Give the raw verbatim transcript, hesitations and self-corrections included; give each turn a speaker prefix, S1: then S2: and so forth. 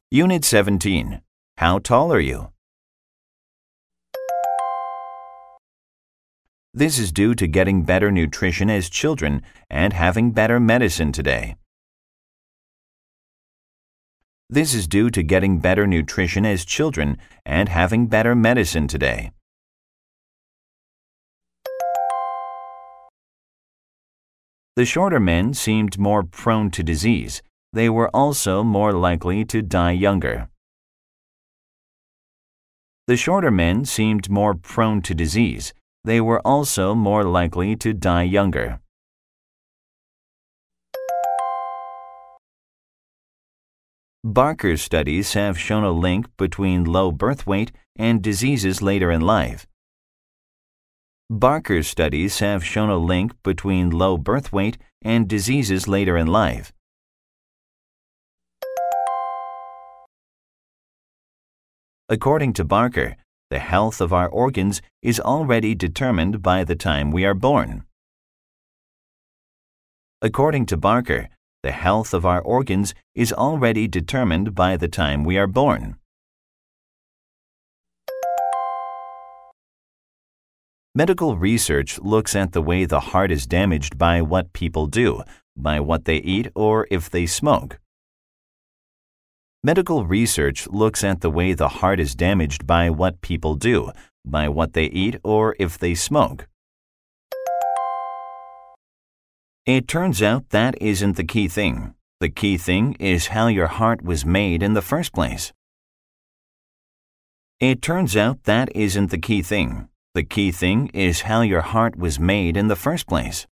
S1: Unit seventeen. How tall are you? This is due to getting better nutrition as children and having better medicine today. This is due to getting better nutrition as children and having better medicine today. The shorter men seemed more prone to disease. They were also more likely to die younger. The shorter men seemed more prone to disease. They were also more likely to die younger. Barker's studies have shown a link between low birth weight and diseases later in life. Barker's studies have shown a link between low birth weight and diseases later in life. According to Barker, the health of our organs is already determined by the time we are born. According to Barker, the health of our organs is already determined by the time we are born. Medical research looks at the way the heart is damaged by what people do, by what they eat, or if they smoke. Medical research looks at the way the heart is damaged by what people do, by what they eat, or if they smoke. It turns out that isn't the key thing. The key thing is how your heart was made in the first place. It turns out that isn't the key thing. The key thing is how your heart was made in the first place.